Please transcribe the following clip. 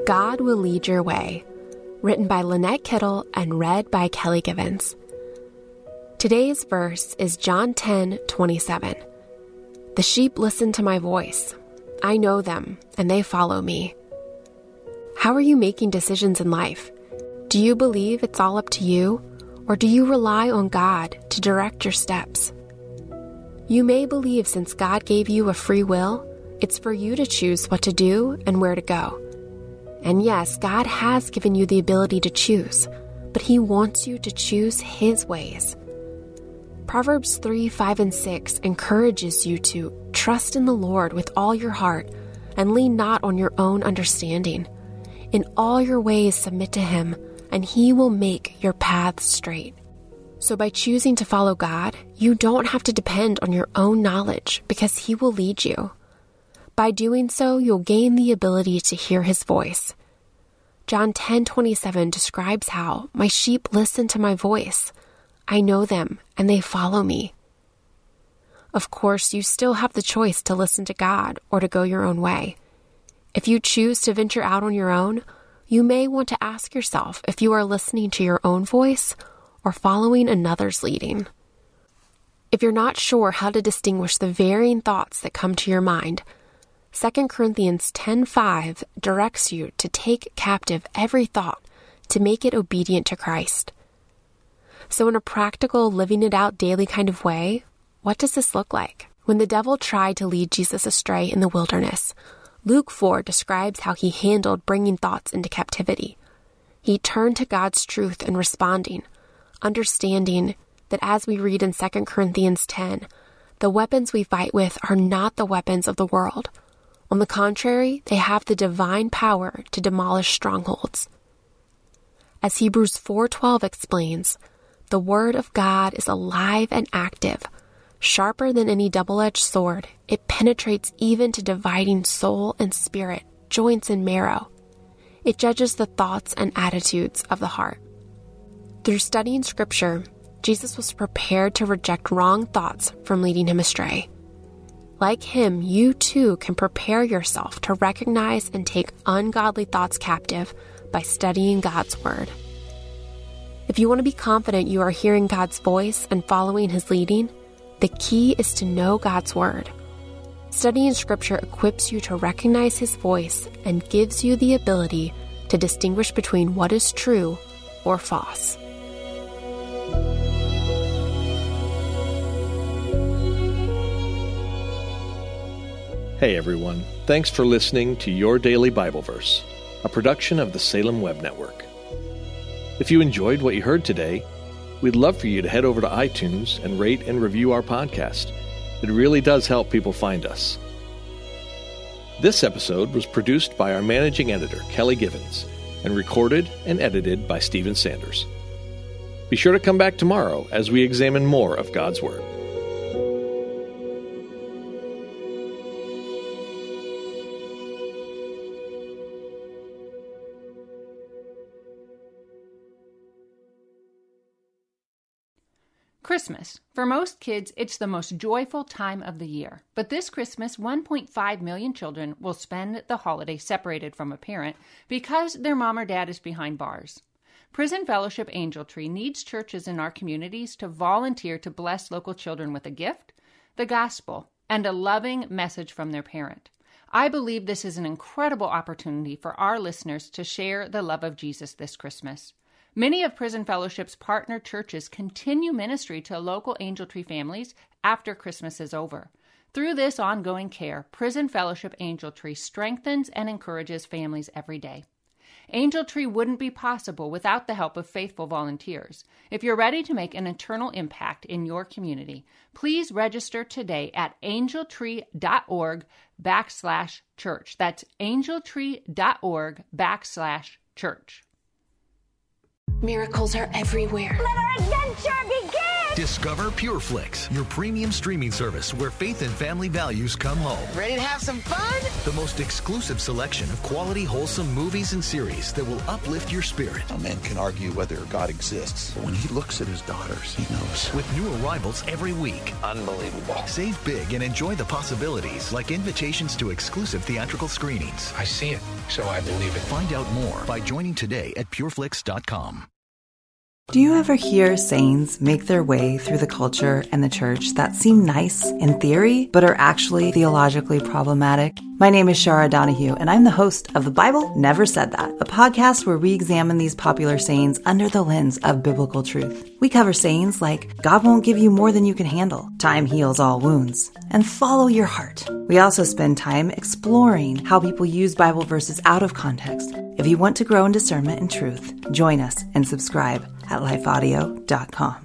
God Will Lead Your Way, written by Lynette Kittle and read by Kelly Givens. Today's verse is John 10:27. The sheep listen to my voice. I know them, and they follow me. How are you making decisions in life? Do you believe it's all up to you, or do you rely on God to direct your steps? You may believe since God gave you a free will, it's for you to choose what to do and where to go. And yes, God has given you the ability to choose, but He wants you to choose His ways. Proverbs 3:5 and 6 encourages you to trust in the Lord with all your heart and lean not on your own understanding. In all your ways submit to Him, and He will make your paths straight. So by choosing to follow God, you don't have to depend on your own knowledge because He will lead you. By doing so, you'll gain the ability to hear His voice. John 10:27 describes how my sheep listen to my voice. I know them, and they follow me. Of course, you still have the choice to listen to God or to go your own way. If you choose to venture out on your own, you may want to ask yourself if you are listening to your own voice or following another's leading. If you're not sure how to distinguish the varying thoughts that come to your mind, 2 Corinthians 10:5 directs you to take captive every thought to make it obedient to Christ. So in a practical, living it out daily kind of way, what does this look like? When the devil tried to lead Jesus astray in the wilderness, Luke 4 describes how he handled bringing thoughts into captivity. He turned to God's truth and responding, understanding that as we read in 2 Corinthians 10, the weapons we fight with are not the weapons of the world. On the contrary, they have the divine power to demolish strongholds. As Hebrews 4:12 explains, the Word of God is alive and active, sharper than any double-edged sword. It penetrates even to dividing soul and spirit, joints and marrow. It judges the thoughts and attitudes of the heart. Through studying Scripture, Jesus was prepared to reject wrong thoughts from leading him astray. Like him, you too can prepare yourself to recognize and take ungodly thoughts captive by studying God's Word. If you want to be confident you are hearing God's voice and following His leading, the key is to know God's Word. Studying Scripture equips you to recognize His voice and gives you the ability to distinguish between what is true or false. Hey everyone, thanks for listening to Your Daily Bible Verse, a production of the Salem Web Network. If you enjoyed what you heard today, we'd love for you to head over to iTunes and rate and review our podcast. It really does help people find us. This episode was produced by our managing editor, Kelly Givens, and recorded and edited by Stephen Sanders. Be sure to come back tomorrow as we examine more of God's Word. Christmas. For most kids, it's the most joyful time of the year. But this Christmas, 1.5 million children will spend the holiday separated from a parent because their mom or dad is behind bars. Prison Fellowship Angel Tree needs churches in our communities to volunteer to bless local children with a gift, the gospel, and a loving message from their parent. I believe this is an incredible opportunity for our listeners to share the love of Jesus this Christmas. Many of Prison Fellowship's partner churches continue ministry to local Angel Tree families after Christmas is over. Through this ongoing care, Prison Fellowship Angel Tree strengthens and encourages families every day. Angel Tree wouldn't be possible without the help of faithful volunteers. If you're ready to make an eternal impact in your community, please register today at angeltree.org/church. That's angeltree.org/church. Miracles are everywhere. Let our adventure begin! Discover PureFlix, your premium streaming service where faith and family values come home. Ready to have some fun? The most exclusive selection of quality, wholesome movies and series that will uplift your spirit. A man can argue whether God exists, but when he looks at his daughters, he knows. With new arrivals every week. Unbelievable. Save big and enjoy the possibilities, like invitations to exclusive theatrical screenings. I see it, so I believe it. Find out more by joining today at pureflix.com. Do you ever hear sayings make their way through the culture and the church that seem nice in theory, but are actually theologically problematic? My name is Shara Donahue, and I'm the host of The Bible Never Said That, a podcast where we examine these popular sayings under the lens of biblical truth. We cover sayings like, God won't give you more than you can handle, time heals all wounds, and follow your heart. We also spend time exploring how people use Bible verses out of context. If you want to grow in discernment and truth, join us and subscribe at lifeaudio.com.